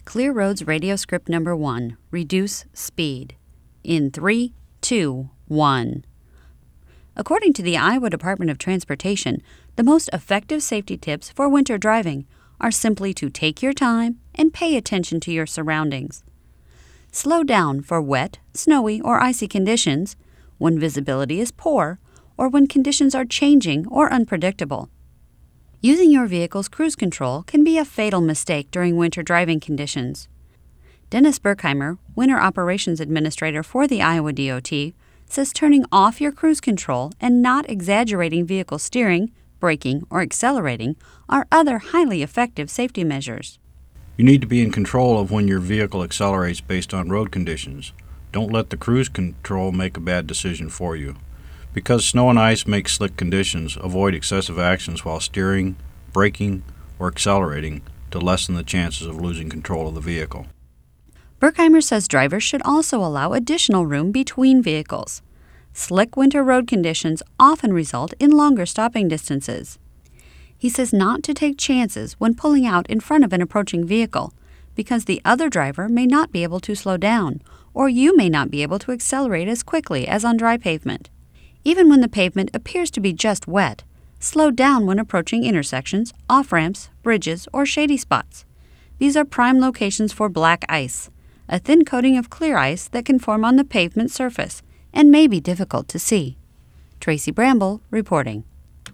Clear Roads Radio Script Number 1. Reduce speed. In 3, 2, 1. According to the Iowa Department of Transportation, the most effective safety tips for winter driving are simply to take your time and pay attention to your surroundings. Slow down for wet, snowy, or icy conditions, when visibility is poor, or when conditions are changing or unpredictable. Using your vehicle's cruise control can be a fatal mistake during winter driving conditions. Dennis Berkheimer, Winter Operations Administrator for the Iowa DOT, says turning off your cruise control and not exaggerating vehicle steering, braking, or accelerating are other highly effective safety measures. You need to be in control of when your vehicle accelerates based on road conditions. Don't let the cruise control make a bad decision for you. Because snow and ice make slick conditions, avoid excessive actions while steering, braking, or accelerating to lessen the chances of losing control of the vehicle. Berkheimer says drivers should also allow additional room between vehicles. Slick winter road conditions often result in longer stopping distances. He says not to take chances when pulling out in front of an approaching vehicle, because the other driver may not be able to slow down, or you may not be able to accelerate as quickly as on dry pavement. Even when the pavement appears to be just wet, slow down when approaching intersections, off-ramps, bridges, or shady spots. These are prime locations for black ice, a thin coating of clear ice that can form on the pavement surface and may be difficult to see. Tracy Bramble reporting.